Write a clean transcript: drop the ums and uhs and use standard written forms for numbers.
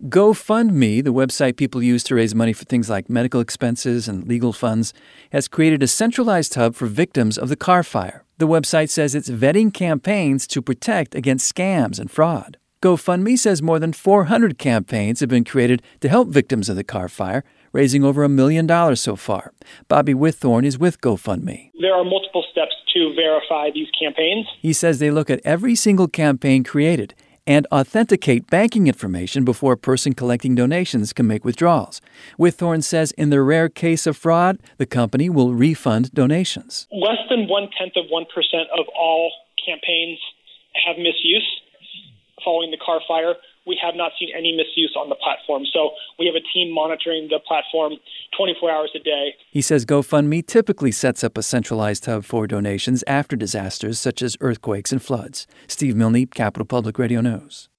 GoFundMe, the website people use to raise money for things like medical expenses and legal funds, has created a centralized hub for victims of the Carr fire. The website says it's vetting campaigns to protect against scams and fraud. GoFundMe says more than 400 campaigns have been created to help victims of the Carr fire, raising over $1 million so far. Bobby Whitthorne is with GoFundMe. There are multiple steps to verify these campaigns. He says they look at every single campaign created and authenticate banking information before a person collecting donations can make withdrawals. Whitthorne says in the rare case of fraud, the company will refund donations. Less than 0.1% of all campaigns have misuse. Following the Carr fire, we have not seen any misuse on the platform. So we have a team monitoring the platform 24 hours a day. He says GoFundMe typically sets up a centralized hub for donations after disasters such as earthquakes and floods. Steve Milne, Capital Public Radio News.